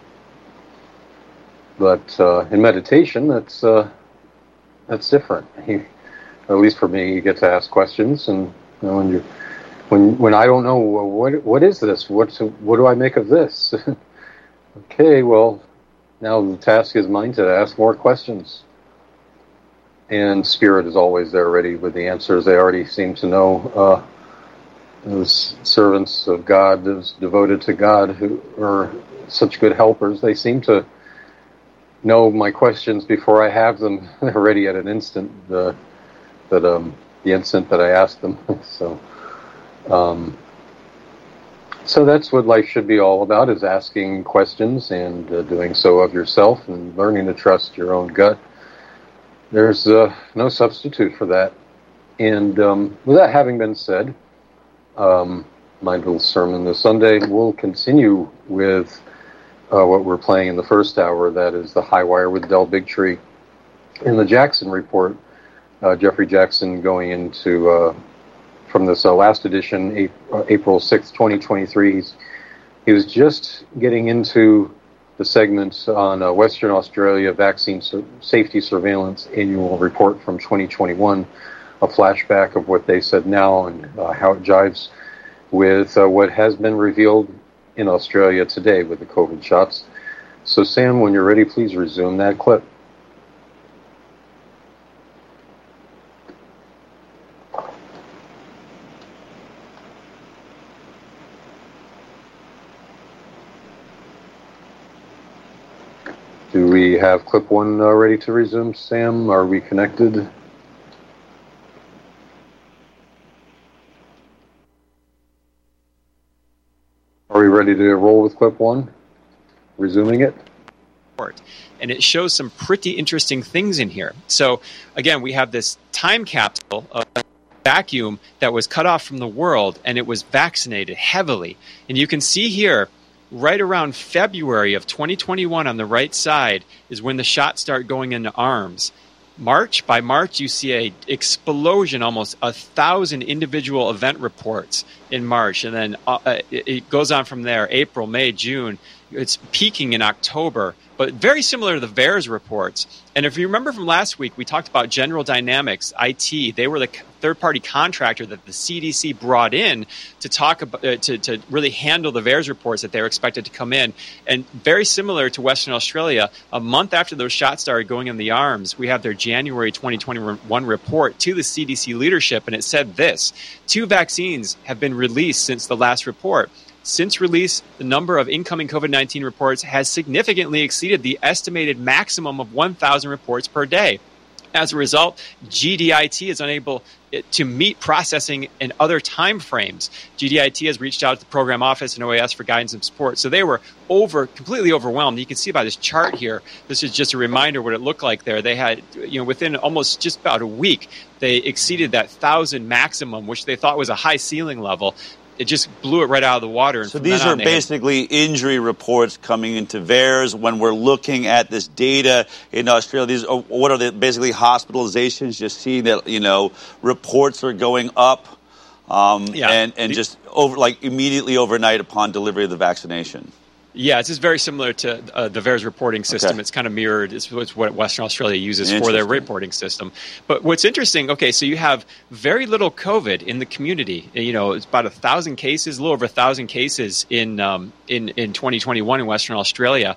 But uh, in meditation, that's uh, that's different. You, at least for me, you get to ask questions, and you know, when you when when I don't know well, what what is this, what what do I make of this? Okay, well, now the task is mine to ask more questions. And Spirit is always there ready with the answers. They already seem to know. Uh, those servants of God, those devoted to God, who are such good helpers, they seem to know my questions before I have them. They're ready at an instant, the, that, um, the instant that I ask them. so, um, so that's what life should be all about, is asking questions and uh, doing so of yourself and learning to trust your own gut. There's uh, no substitute for that. And um, with that having been said, um, my little sermon this Sunday will continue with uh, what we're playing in the first hour. That is The High Wire with Del Bigtree. In the Jackson Report, uh, Jeffrey Jackson going into, uh, from this uh, last edition, April sixth, twenty twenty-three, he's, he was just getting into the segment on uh, Western Australia Vaccine Sur- Safety Surveillance Annual Report from twenty twenty-one, a flashback of what they said now and uh, how it jives with uh, what has been revealed in Australia today with the COVID shots. So, Sam, when you're ready, please resume that clip. Do we have clip one uh, ready to resume, Sam? Are we connected? Are we ready to roll with clip one? Resuming it? And it shows some pretty interesting things in here. So, again, we have this time capsule of a vacuum that was cut off from the world, and it was vaccinated heavily. And you can see here, right around February of twenty twenty-one on the right side is when the shots start going into arms. March, by March, you see a explosion, almost a thousand individual event reports in March. And then uh, it, it goes on from there, April, May, June. It's peaking in October, but very similar to the VAERS reports. And if you remember from last week, we talked about General Dynamics, I T. They were the third-party contractor that the C D C brought in to talk about, uh, to, to really handle the VAERS reports that they were expected to come in. And very similar to Western Australia, a month after those shots started going in the arms, we have their January twenty twenty-one report to the C D C leadership, and it said this: two vaccines have been released since the last report. Since release, the number of incoming COVID nineteen reports has significantly exceeded the estimated maximum of one thousand reports per day. As a result, G D I T is unable to meet processing in other time frames. G D I T has reached out to the program office and O A S for guidance and support. So they were over, completely overwhelmed. You can see by this chart here, this is just a reminder what it looked like there. They had, you know, within almost just about a week, they exceeded that thousand maximum, which they thought was a high ceiling level. It just blew it right out of the water. And so these are basically had... injury reports coming into VAERS when we're looking at this data in Australia. These are, what are the basically hospitalizations? Just see that, you know, reports are going up um, yeah. and, and the... just over like immediately overnight upon delivery of the vaccination. Yeah, it's just very similar to uh, the VAERS reporting system. Okay. It's kind of mirrored. It's, it's what Western Australia uses for their reporting system. But what's interesting, okay, so you have very little COVID in the community. You know, it's about a thousand cases, a little over a thousand cases in um, in in twenty twenty-one in Western Australia.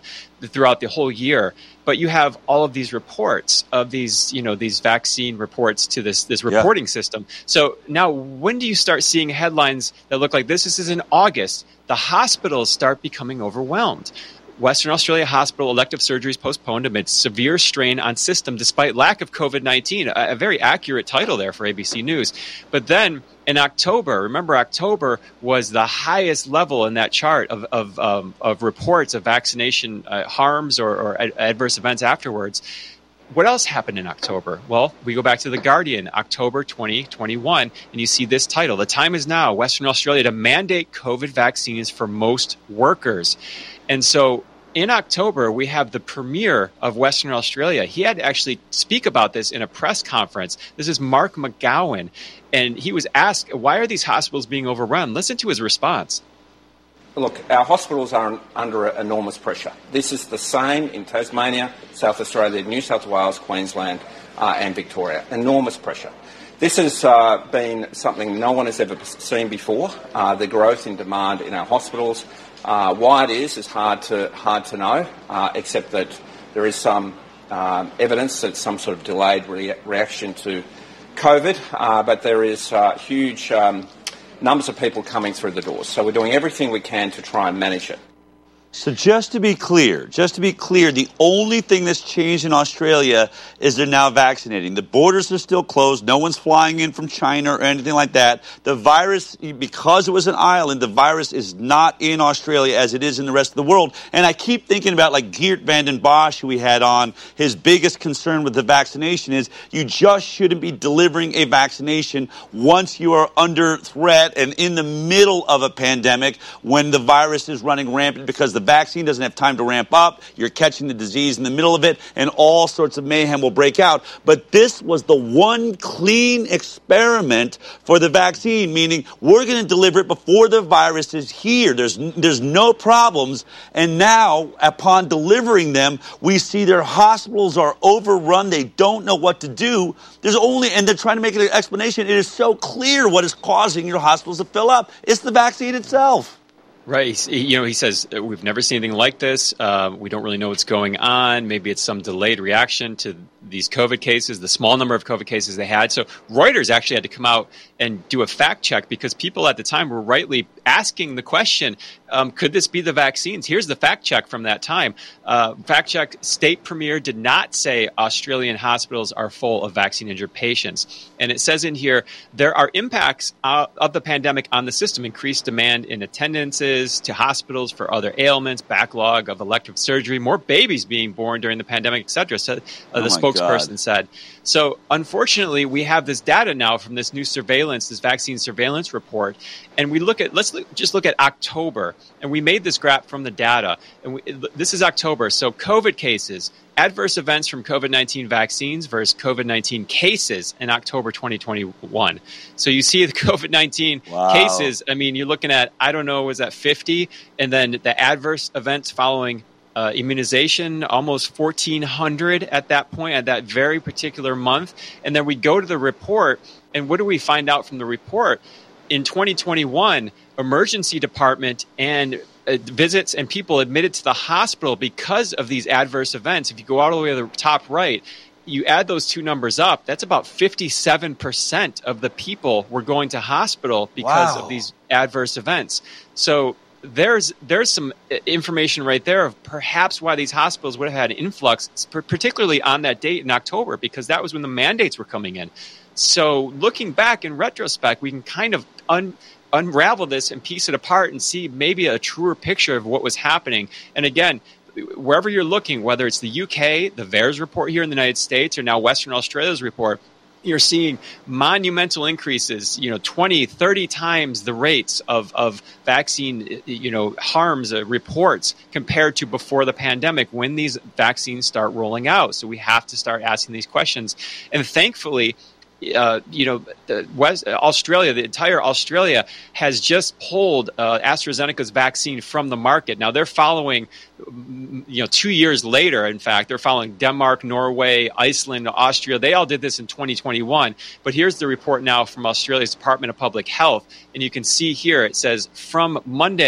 throughout the whole year. But you have all of these reports of these, you know, these vaccine reports to this this reporting yeah. system. So now, when do you start seeing headlines that look like this? This is in August. The hospitals start becoming overwhelmed. Western Australia hospital elective surgeries postponed amid severe strain on system despite lack of COVID nineteen. A, a very accurate title there for A B C News. But then in October, remember October was the highest level in that chart of of, um, of reports of vaccination uh, harms or, or ad- adverse events afterwards. What else happened in October? Well, we go back to The Guardian, October twenty twenty-one, and you see this title. The time is now, Western Australia to mandate COVID vaccines for most workers. And so in October, we have the Premier of Western Australia. He had to actually speak about this in a press conference. This is Mark McGowan. And he was asked, why are these hospitals being overrun? Listen to his response. Look, our hospitals are under enormous pressure. This is the same in Tasmania, South Australia, New South Wales, Queensland uh, and Victoria. Enormous pressure. This has uh, been something no one has ever seen before, uh, the growth in demand in our hospitals. Uh, why it is is hard to hard to know, uh, except that there is some uh, evidence that some sort of delayed re- reaction to COVID, uh, but there is uh, huge um, numbers of people coming through the doors. So we're doing everything we can to try and manage it. So just to be clear, just to be clear, the only thing that's changed in Australia is they're now vaccinating. The borders are still closed. No one's flying in from China or anything like that. The virus, because it was an island, the virus is not in Australia as it is in the rest of the world. And I keep thinking about like Geert van den Bosch, who we had on. His biggest concern with the vaccination is you just shouldn't be delivering a vaccination once you are under threat and in the middle of a pandemic when the virus is running rampant because the vaccine doesn't have time to ramp up. You're catching the disease in the middle of it, and all sorts of mayhem will break out. But this was the one clean experiment for the vaccine, meaning we're going to deliver it before the virus is here. There's there's no problems. And now, upon delivering them, we see their hospitals are overrun. They don't know what to do. There's only, and they're trying to make an explanation. It is so clear what is causing your hospitals to fill up. It's the vaccine itself. Right. He, you know, he says, we've never seen anything like this. Uh, we don't really know what's going on. Maybe it's some delayed reaction to these COVID cases, the small number of COVID cases they had. So Reuters actually had to come out and do a fact check because people at the time were rightly asking the question, um, could this be the vaccines? Here's the fact check from that time. Uh, fact check, state premier did not say Australian hospitals are full of vaccine-injured patients. And it says in here, there are impacts uh, of the pandemic on the system, increased demand in attendances to hospitals for other ailments, backlog of elective surgery, more babies being born during the pandemic, et cetera. So uh, the oh spokesperson God. said. So unfortunately, we have this data now from this new surveillance, this vaccine surveillance report, and we look at, let's look, just look at October, and we made this graph from the data, and we, this is October. So COVID cases, adverse events from COVID nineteen vaccines versus COVID nineteen cases in October twenty twenty-one. So you see the COVID nineteen Wow. cases, I mean, you're looking at, I don't know, was that fifty? And then the adverse events following Uh, immunization, almost fourteen hundred at that point, at that very particular month. And then we go to the report, and what do we find out from the report? In twenty twenty-one, emergency department and uh, visits and people admitted to the hospital because of these adverse events. If you go all the way to the top right, you add those two numbers up, that's about fifty-seven percent of the people were going to hospital because Wow. of these adverse events. So There's there's some information right there of perhaps why these hospitals would have had an influx, particularly on that date in October, because that was when the mandates were coming in. So looking back in retrospect, we can kind of un, unravel this and piece it apart and see maybe a truer picture of what was happening. And again, wherever you're looking, whether it's the U K, the VAERS report here in the United States, or now Western Australia's report, you're seeing monumental increases, you know, twenty, thirty times the rates of, of vaccine, you know, harms uh, reports compared to before the pandemic when these vaccines start rolling out. So we have to start asking these questions. And thankfully, Uh, you know, the West, Australia, the entire Australia has just pulled uh, AstraZeneca's vaccine from the market. Now they're following, you know, two years later, in fact, they're following Denmark, Norway, Iceland, Austria. They all did this in twenty twenty-one. But here's the report now from Australia's Department of Public Health. And you can see here, it says from Monday,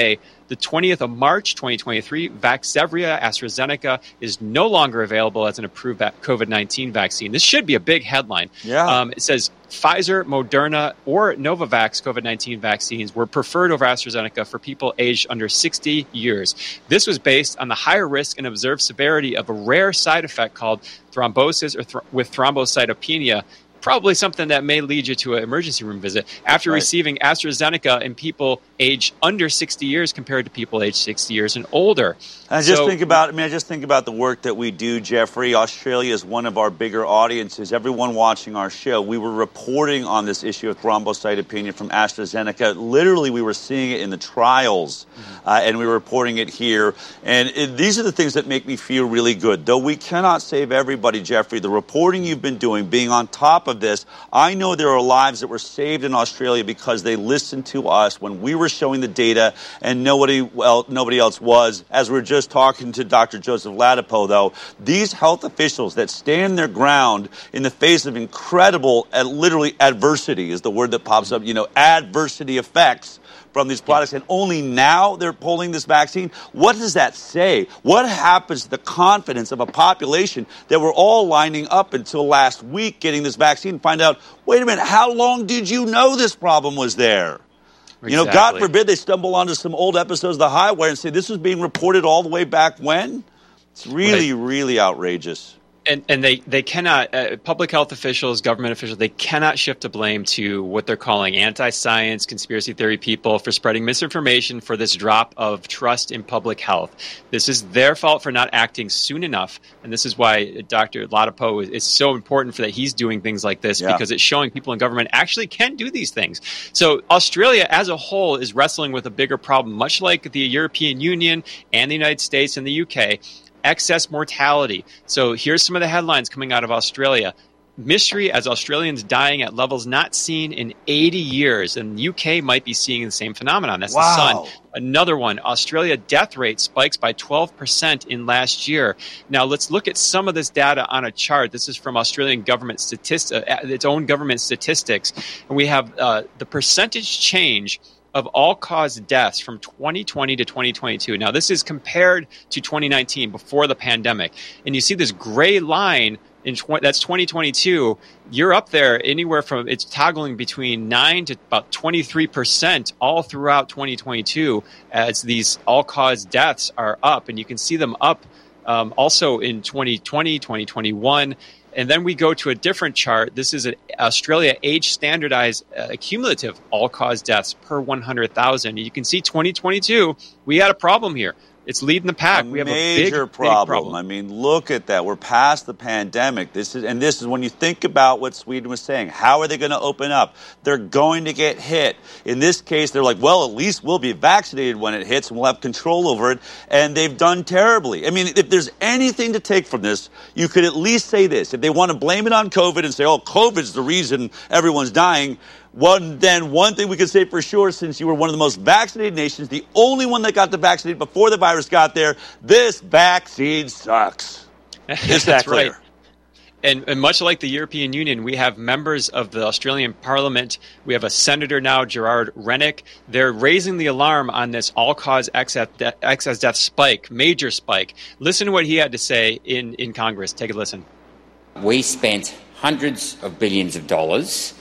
the twentieth of March, twenty twenty-three, Vaxzevria, AstraZeneca, is no longer available as an approved COVID nineteen vaccine. This should be a big headline. Yeah. Um, it says Pfizer, Moderna, or Novavax COVID nineteen vaccines were preferred over AstraZeneca for people aged under sixty years. This was based on the higher risk and observed severity of a rare side effect called thrombosis or th- with thrombocytopenia, probably something that may lead you to an emergency room visit after Right. receiving AstraZeneca in people aged under sixty years compared to people aged sixty years and older. I just So- think about. I mean, I just think about the work that we do, Jeffrey. Australia is one of our bigger audiences. Everyone watching our show, we were reporting on this issue of thrombocytopenia from AstraZeneca. Literally, we were seeing it in the trials, mm-hmm. uh, and we were reporting it here. And it, these are the things that make me feel really good. Though we cannot save everybody, Jeffrey, the reporting you've been doing, being on top of this, I know there are lives that were saved in Australia because they listened to us when we were showing the data and nobody well nobody else was. As we we're just talking to Doctor Joseph Ladapo, though, these health officials that stand their ground in the face of incredible, uh, literally adversity is the word that pops up, you know, adversity effects from these products, and only now they're pulling this vaccine. What does that say? What happens to the confidence of a population that were all lining up until last week getting this vaccine and find out, wait a minute, how long did you know this problem was there? Exactly. You know, God forbid they stumble onto some old episodes of The Highwire and say this was being reported all the way back when? It's really, right. really outrageous. And and they, they cannot, uh, public health officials, government officials, they cannot shift the blame to what they're calling anti-science, conspiracy theory people for spreading misinformation for this drop of trust in public health. This is their fault for not acting soon enough. And this is why Doctor Ladapo is, is so important for that he's doing things like this, yeah. because it's showing people in government actually can do these things. So Australia as a whole is wrestling with a bigger problem, much like the European Union and the United States and the U K. Excess mortality. So here's some of the headlines coming out of Australia. Mystery as Australians dying at levels not seen in eighty years. And the U K might be seeing the same phenomenon. That's wow. the Sun. Another one, Australia death rate spikes by twelve percent in last year. Now let's look at some of this data on a chart. This is from Australian government statistics, uh, its own government statistics. And we have uh, the percentage change of all-cause deaths from twenty twenty to twenty twenty-two. Now, this is compared to twenty nineteen, before the pandemic. And you see this gray line, in tw- that's twenty twenty-two. You're up there anywhere from, it's toggling between nine to about twenty-three percent all throughout twenty twenty-two as these all-cause deaths are up. And you can see them up um, also in twenty twenty, twenty twenty-one. And then we go to a different chart. This is an Australia age standardized uh, cumulative all-cause deaths per one hundred thousand. You can see twenty twenty-two, we had a problem here. It's leading the pack. A we have major a big problem. big problem. I mean, look at that. We're past the pandemic. This is, and this is when you think about what Sweden was saying. How are they going to open up? They're going to get hit. In this case, they're like, well, at least we'll be vaccinated when it hits and we'll have control over it. And they've done terribly. I mean, if there's anything to take from this, you could at least say this. If they want to blame it on COVID and say, oh, COVID's the reason everyone's dying, One, then one thing we can say for sure, since you were one of the most vaccinated nations, the only one that got the vaccine before the virus got there, this vaccine sucks. Is that That's clear? Right. And, and much like the European Union, we have members of the Australian Parliament. We have a senator now, Gerard Rennick. They're raising the alarm on this all-cause excess death, excess death spike, major spike. Listen to what he had to say in, in Congress. Take a listen. We spent hundreds of billions of dollars.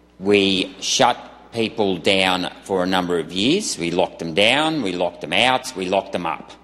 We shut people down for a number of years. We locked them down, we locked them out, we locked them up.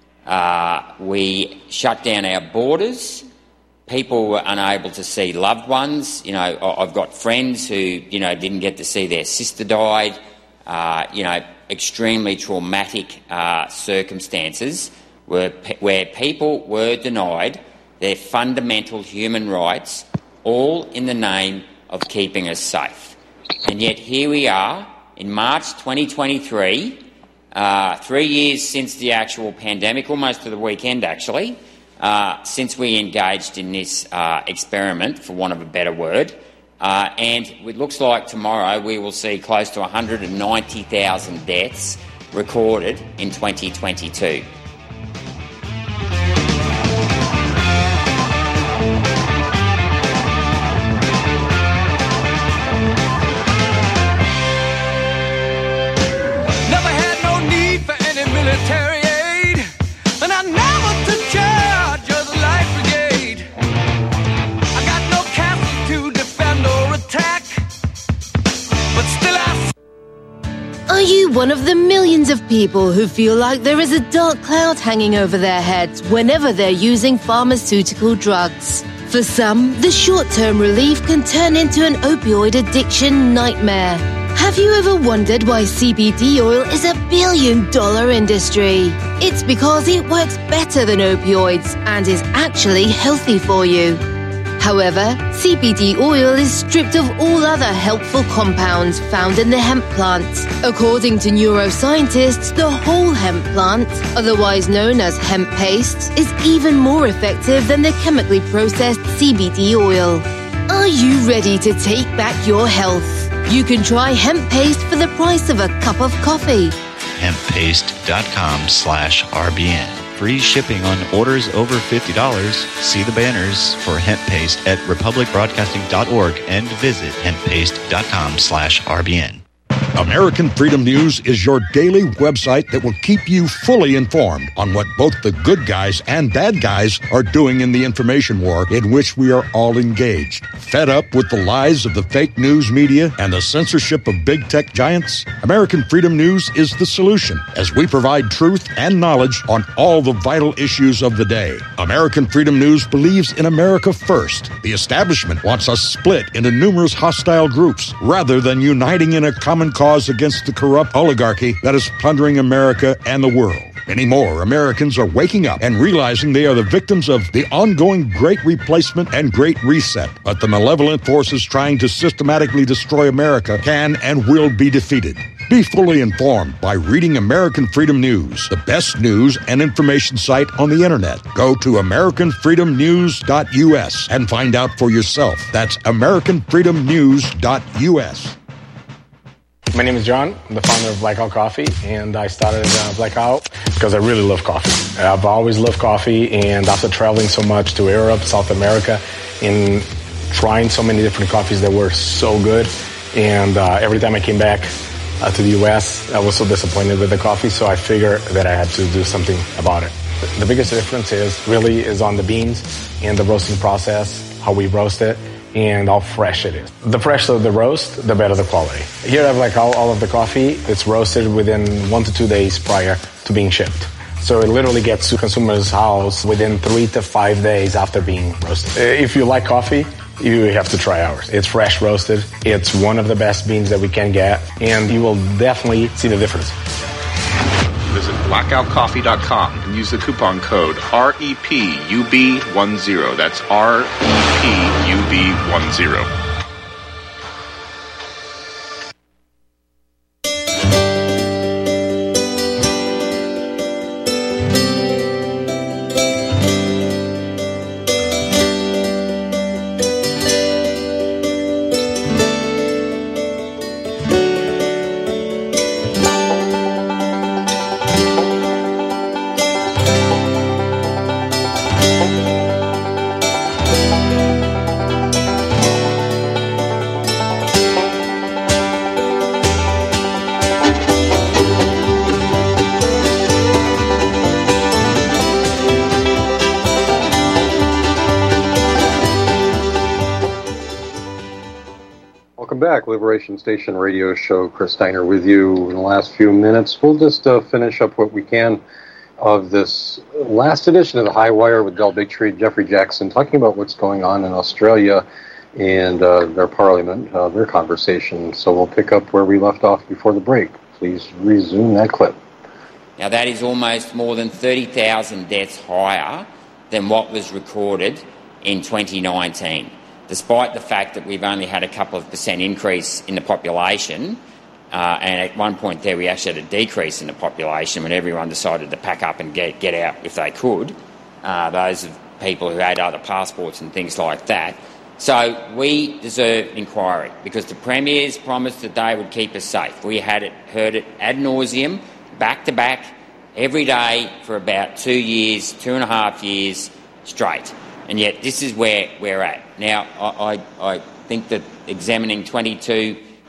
Uh, we shut down our borders. People were unable to see loved ones. You know, I've got friends who, you know, didn't get to see their sister died. Uh, you know, extremely traumatic uh, circumstances where, where people were denied their fundamental human rights, all in the name of keeping us safe. And yet here we are in March twenty twenty-three, uh, three years since the actual pandemic, almost to the weekend actually, uh, since we engaged in this uh, experiment, for want of a better word. Uh, and it looks like tomorrow we will see close to one hundred ninety thousand deaths recorded in twenty twenty-two. military aid, and I never took charge of the life brigade. I got no castle to defend or attack, but still I... Are you one of the millions of people who feel like there is a dark cloud hanging over their heads whenever they're using pharmaceutical drugs? For some, the short-term relief can turn into an opioid addiction nightmare. Have you ever wondered why C B D oil is a billion-dollar industry? It's because it works better than opioids and is actually healthy for you. However, C B D oil is stripped of all other helpful compounds found in the hemp plant. According to neuroscientists, the whole hemp plant, otherwise known as hemp paste, is even more effective than the chemically processed C B D oil. Are you ready to take back your health? You can try hemp paste for the price of a cup of coffee. hemppaste.com slash RBN. Free shipping on orders over fifty dollars. See the banners for hemp paste at republic broadcasting dot org and visit hemppaste.com slash RBN. American Freedom News is your daily website that will keep you fully informed on what both the good guys and bad guys are doing in the information war in which we are all engaged. Fed up with the lies of the fake news media and the censorship of big tech giants? American Freedom News is the solution, as we provide truth and knowledge on all the vital issues of the day. American Freedom News believes in America first. The establishment wants us split into numerous hostile groups rather than uniting in a common cause against the corrupt oligarchy that is plundering America and the world. Many more Americans are waking up and realizing they are the victims of the ongoing Great Replacement and Great Reset. But the malevolent forces trying to systematically destroy America can and will be defeated. Be fully informed by reading American Freedom News, the best news and information site on the internet. Go to american freedom news dot u s and find out for yourself. That's american freedom news dot u s. My name is John. I'm the founder of Blackout Coffee, and I started uh, Blackout because I really love coffee. I've always loved coffee, and after traveling so much to Europe, South America, and trying so many different coffees that were so good, and uh, every time I came back uh, to the U S, I was so disappointed with the coffee, so I figured that I had to do something about it. The biggest difference is really is on the beans and the roasting process, how we roast it, and how fresh it is. The fresher the roast, the better the quality. Here I have like all, all of the coffee. It's roasted within one to two days prior to being shipped. So it literally gets to consumers' house within three to five days after being roasted. If you like coffee, you have to try ours. It's fresh roasted. It's one of the best beans that we can get, and you will definitely see the difference. Visit blackout coffee dot com and use the coupon code R E P U B ten. That's R E P U B ten. Back, Liberation Station Radio Show. Chris Steiner with you in the last few minutes. We'll just uh, finish up what we can of this last edition of the High Wire with Del Bigtree and Jeffrey Jackson, talking about what's going on in Australia and uh, their parliament, uh, their conversation. So we'll pick up where we left off before the break. Please resume that clip. Now that is almost more than thirty thousand deaths higher than what was recorded in twenty nineteen. Despite the fact that we've only had a couple of percent increase in the population, uh, and at one point there we actually had a decrease in the population when everyone decided to pack up and get, get out if they could, uh, those of people who had other passports and things like that. So we deserve inquiry because the Premier's promised that they would keep us safe. We had it, heard it ad nauseum, back to back, every day for about two years, two and a half years straight. And yet this is where we're at. Now, I, I, I think that examining twenty-two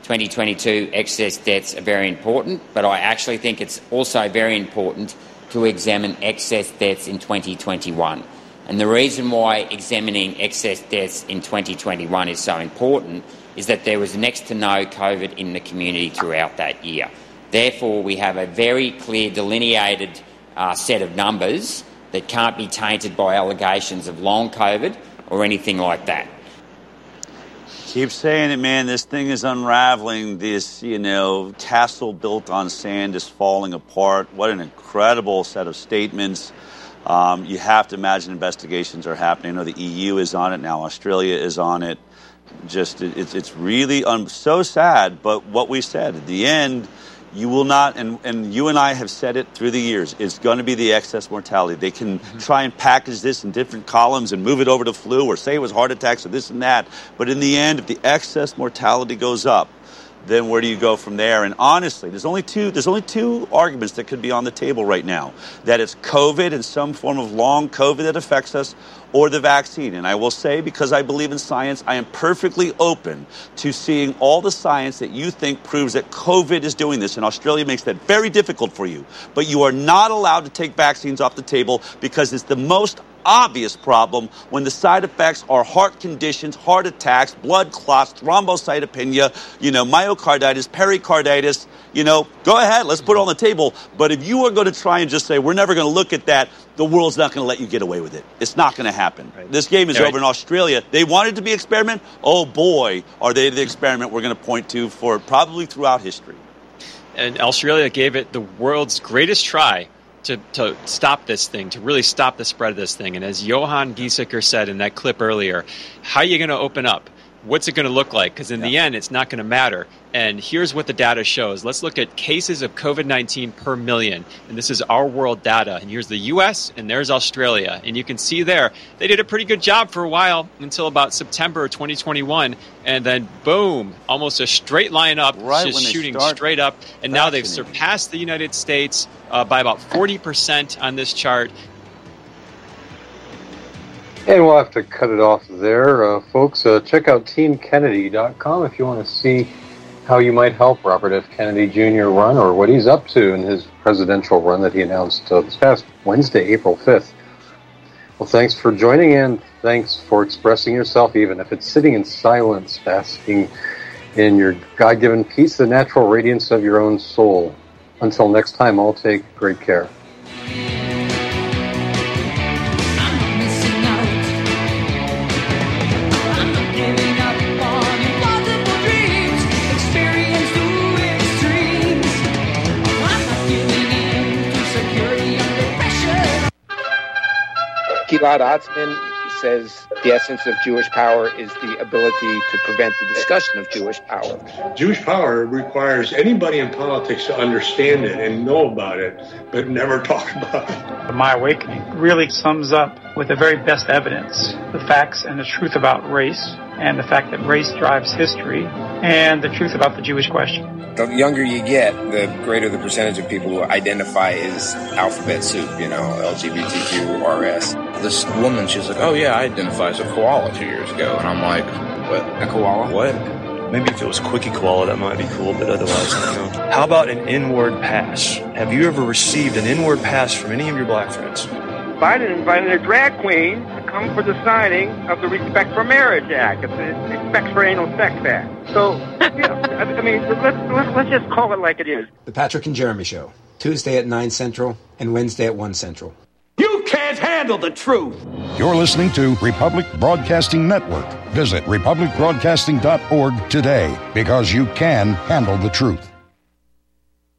twenty twenty-two excess deaths are very important, but I actually think it's also very important to examine excess deaths in twenty twenty-one. And the reason why examining excess deaths in twenty twenty-one is so important is that there was next to no COVID in the community throughout that year. Therefore, we have a very clear delineated uh, set of numbers that can't be tainted by allegations of long COVID or anything like that. Keep saying it, man. This thing is unraveling. This, you know, castle built on sand is falling apart. What an incredible set of statements. Um, you have to imagine investigations are happening. I know the E U is on it now. Australia is on it. Just, it, it's it's really um, so sad. But what we said at the end, you will not, and, and you and I have said it through the years, it's going to be the excess mortality. They can mm-hmm. try and package this in different columns and move it over to flu or say it was heart attacks or this and that. But in the end, if the excess mortality goes up, then where do you go from there? And honestly, there's only two there's only two arguments that could be on the table right now. That it's COVID and some form of long COVID that affects us, or the vaccine. And I will say, because I believe in science, I am perfectly open to seeing all the science that you think proves that COVID is doing this. And Australia makes that very difficult for you. But you are not allowed to take vaccines off the table because it's the most obvious problem when the side effects are heart conditions, heart attacks, blood clots, thrombocytopenia, you know, myocarditis, pericarditis. You know, go ahead, let's put it on the table. But if you are going to try and just say, we're never going to look at that, the world's not going to let you get away with it. It's not going to happen. Right. This game is yeah, over in Australia. They wanted to be experiment. Oh, boy, are they the experiment we're going to point to for probably throughout history. And Australia gave it the world's greatest try to, to stop this thing, to really stop the spread of this thing. And as Johan Giesecker said in that clip earlier, how are you going to open up? What's it going to look like? Because in yeah. the end, it's not going to matter. And here's what the data shows. Let's look at cases of COVID nineteen per million. And this is our world data. And here's the U S and there's Australia. And you can see there, they did a pretty good job for a while until about September twenty twenty-one. And then, boom, almost a straight line up, right, just shooting straight up. And now they've surpassed the United States uh, by about forty percent on this chart. And we'll have to cut it off there, uh, folks. Uh, check out team kennedy dot com if you want to see how you might help Robert F. Kennedy Junior run, or what he's up to in his presidential run that he announced uh, this past Wednesday, April fifth. Well, thanks for joining in. Thanks for expressing yourself, even if it's sitting in silence, basking in your God-given peace, the natural radiance of your own soul. Until next time, all take great care. Gilad Atzmon says the essence of Jewish power is the ability to prevent the discussion of Jewish power. Jewish power requires anybody in politics to understand it and know about it, but never talk about it. My Awakening really sums up with the very best evidence the facts and the truth about race, and the fact that race drives history, and the truth about the Jewish question. The younger you get, the greater the percentage of people who identify as alphabet soup, you know, L G B T Q, R S. This woman, she's like, oh yeah, I identify as a koala two years ago. And I'm like, what? A koala? What? Maybe if it was Quickie Koala, that might be cool, but otherwise, I don't know. How about an inward pass? Have you ever received an inward pass from any of your black friends? Biden invited a drag queen to come for the signing of the Respect for Marriage Act, it's the Respect for Anal Sex Act. So, you know, I mean, let's, let's, let's just call it like it is. The Patrick and Jeremy Show, Tuesday at nine Central and Wednesday at one Central. You can't handle the truth. You're listening to Republic Broadcasting Network. Visit republic broadcasting dot org today, because you can handle the truth.